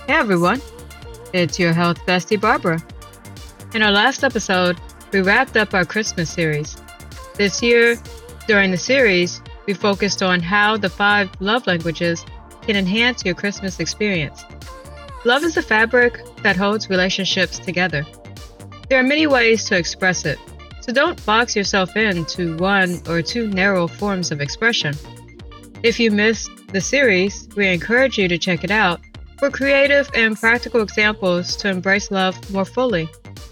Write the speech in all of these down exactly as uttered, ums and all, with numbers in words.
Hey everyone, it's your health bestie Barbara. In our last episode, we wrapped up our Christmas series. This year, during the series, we focused on how the five love languages can enhance your Christmas experience. Love is the fabric that holds relationships together. There are many ways to express it, so don't box yourself into one or two narrow forms of expression. If you missed the series, we encourage you to check it out for creative and practical examples to embrace love more fully.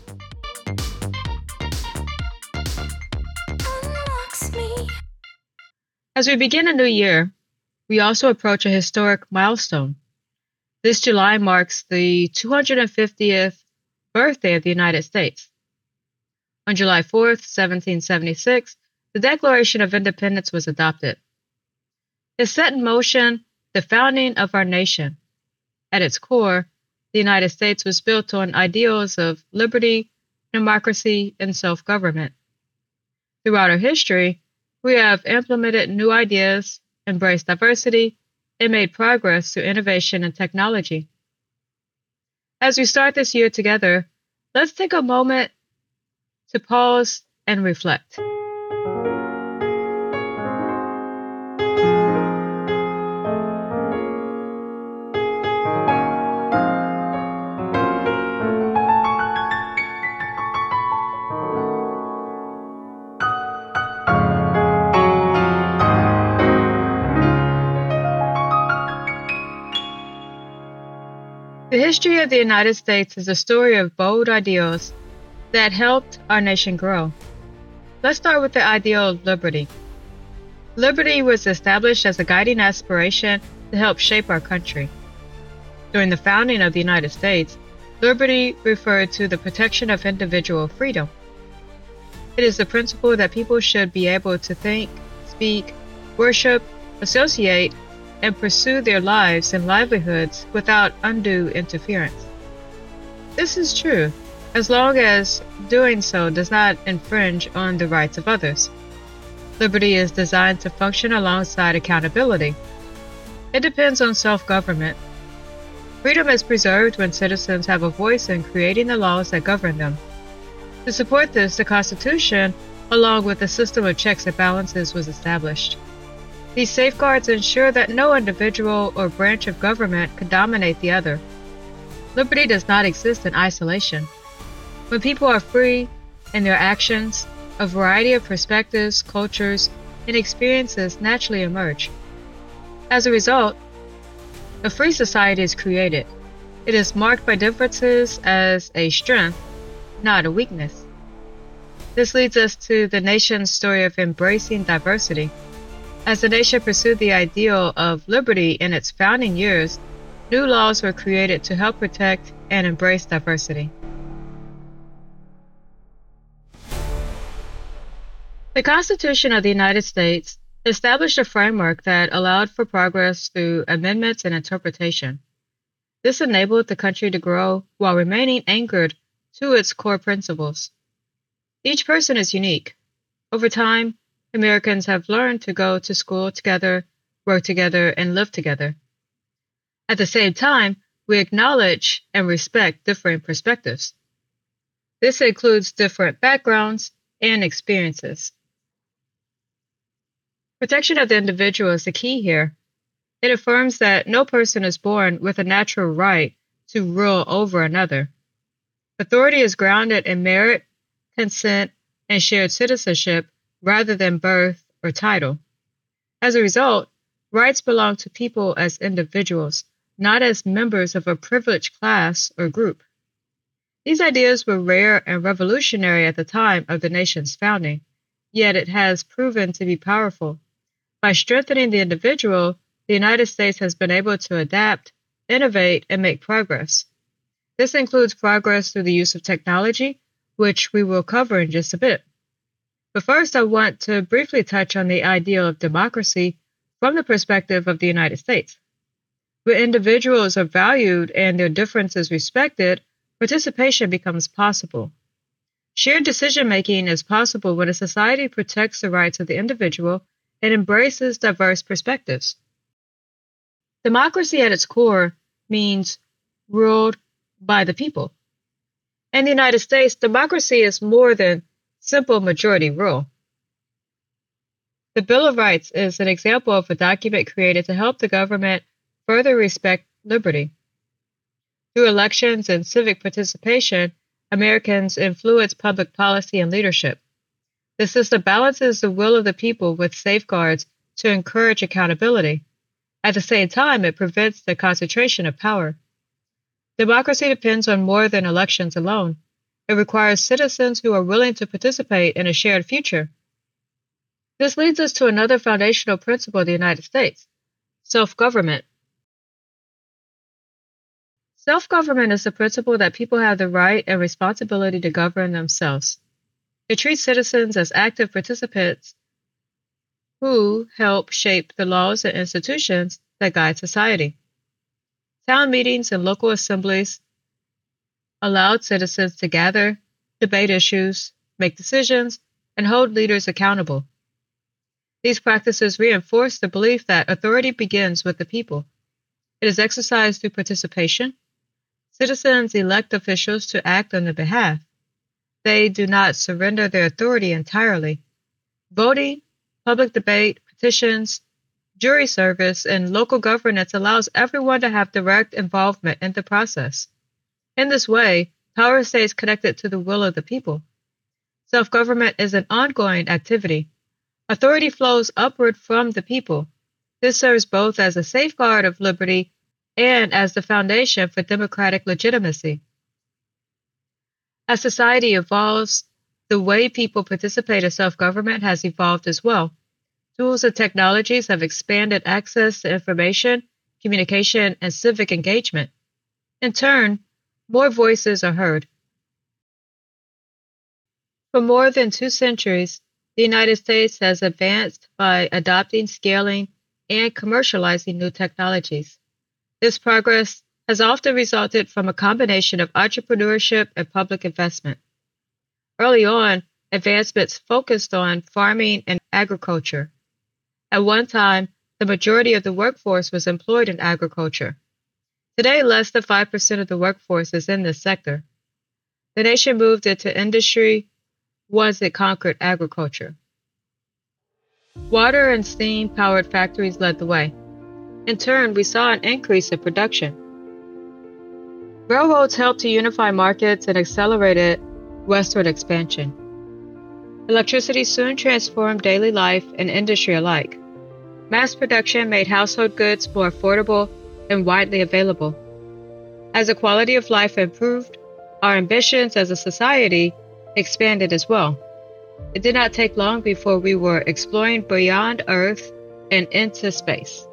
As we begin a new year, we also approach a historic milestone. This July marks the two hundred fiftieth birthday of the United States. On July fourth, seventeen seventy-six, the Declaration of Independence was adopted. It set in motion the founding of our nation. At its core, the United States was built on ideals of liberty, democracy, and self-government. Throughout our history, we have implemented new ideas, embraced diversity, and made progress through innovation and technology. As we start this year together, let's take a moment to pause and reflect. The history of the United States is a story of bold ideals that helped our nation grow. Let's start with the ideal of liberty. Liberty was established as a guiding aspiration to help shape our country. During the founding of the United States, liberty referred to the protection of individual freedom. It is the principle that people should be able to think, speak, worship, associate, and pursue their lives and livelihoods without undue interference. This is true as long as doing so does not infringe on the rights of others. Liberty is designed to function alongside accountability. It depends on self-government. Freedom is preserved when citizens have a voice in creating the laws that govern them. To support this, the Constitution, along with a system of checks and balances, was established. These safeguards ensure that no individual or branch of government can dominate the other. Liberty does not exist in isolation. When people are free in their actions, a variety of perspectives, cultures, and experiences naturally emerge. As a result, a free society is created. It is marked by differences as a strength, not a weakness. This leads us to the nation's story of embracing diversity. As the nation pursued the ideal of liberty in its founding years, new laws were created to help protect and embrace diversity. The Constitution of the United States established a framework that allowed for progress through amendments and interpretation. This enabled the country to grow while remaining anchored to its core principles. Each person is unique. Over time, Americans have learned to go to school together, work together, and live together. At the same time, we acknowledge and respect different perspectives. This includes different backgrounds and experiences. Protection of the individual is the key here. It affirms that no person is born with a natural right to rule over another. Authority is grounded in merit, consent, and shared citizenship rather than birth or title. As a result, rights belong to people as individuals, not as members of a privileged class or group. These ideas were rare and revolutionary at the time of the nation's founding, yet it has proven to be powerful. By strengthening the individual, the United States has been able to adapt, innovate, and make progress. This includes progress through the use of technology, which we will cover in just a bit. But first, I want to briefly touch on the ideal of democracy from the perspective of the United States. When individuals are valued and their differences respected, participation becomes possible. Shared decision-making is possible when a society protects the rights of the individual and embraces diverse perspectives. Democracy at its core means ruled by the people. In the United States, democracy is more than simple majority rule. The Bill of Rights is an example of a document created to help the government further respect liberty. Through elections and civic participation, Americans influence public policy and leadership. The system balances the will of the people with safeguards to encourage accountability. At the same time, it prevents the concentration of power. Democracy depends on more than elections alone. It requires citizens who are willing to participate in a shared future. This leads us to another foundational principle of the United States: self-government. Self-government is the principle that people have the right and responsibility to govern themselves. It treats citizens as active participants who help shape the laws and institutions that guide society. Town meetings and local assemblies allowed citizens to gather, debate issues, make decisions, and hold leaders accountable. These practices reinforce the belief that authority begins with the people. It is exercised through participation. Citizens elect officials to act on their behalf. They do not surrender their authority entirely. Voting, public debate, petitions, jury service, and local governance allows everyone to have direct involvement in the process. In this way, power stays connected to the will of the people. Self-government is an ongoing activity. Authority flows upward from the people. This serves both as a safeguard of liberty and as the foundation for democratic legitimacy. As society evolves, the way people participate in self-government has evolved as well. Tools and technologies have expanded access to information, communication, and civic engagement. In turn, more voices are heard. For more than two centuries, the United States has advanced by adopting, scaling, and commercializing new technologies. This progress has often resulted from a combination of entrepreneurship and public investment. Early on, advancements focused on farming and agriculture. At one time, the majority of the workforce was employed in agriculture. Today, less than five percent of the workforce is in this sector. The nation moved into industry once it conquered agriculture. Water and steam-powered factories led the way. In turn, we saw an increase in production. Railroads helped to unify markets and accelerated westward expansion. Electricity soon transformed daily life and industry alike. Mass production made household goods more affordable and widely available. As the quality of life improved, our ambitions as a society expanded as well. It did not take long before we were exploring beyond Earth and into space.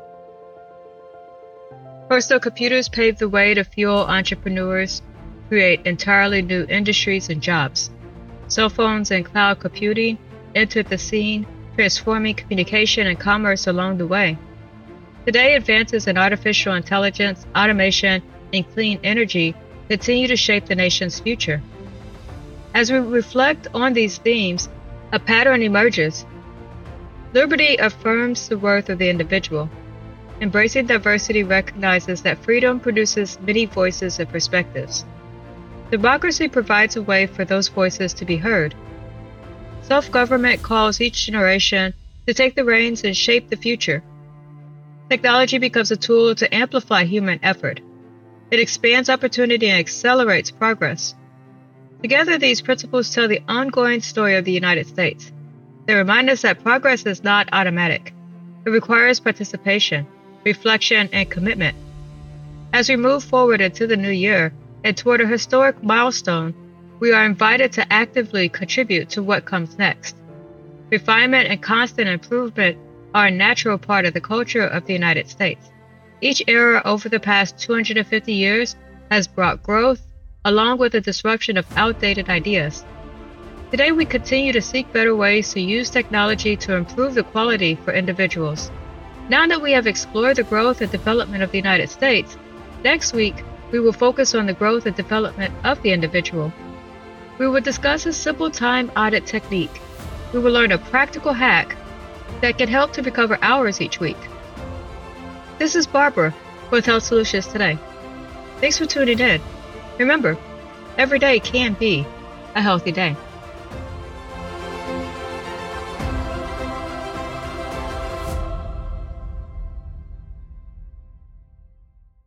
Personal computers paved the way to fuel entrepreneurs, create entirely new industries and jobs. Cell phones and cloud computing entered the scene, transforming communication and commerce along the way. Today, advances in artificial intelligence, automation, and clean energy continue to shape the nation's future. As we reflect on these themes, a pattern emerges. Liberty affirms the worth of the individual. Embracing diversity recognizes that freedom produces many voices and perspectives. Democracy provides a way for those voices to be heard. Self-government calls each generation to take the reins and shape the future. Technology becomes a tool to amplify human effort. It expands opportunity and accelerates progress. Together, these principles tell the ongoing story of the United States. They remind us that progress is not automatic. It requires participation, reflection, and commitment. As we move forward into the new year and toward a historic milestone, we are invited to actively contribute to what comes next. Refinement and constant improvement are a natural part of the culture of the United States. Each era over the past two hundred fifty years has brought growth, along with the disruption of outdated ideas. Today, we continue to seek better ways to use technology to improve the quality for individuals. Now that we have explored the growth and development of the United States, next week we will focus on the growth and development of the individual. We will discuss a simple time audit technique. We will learn a practical hack that can help to recover hours each week. This is Barbara with Health Solutions Today. Thanks for tuning in. Remember, every day can be a healthy day.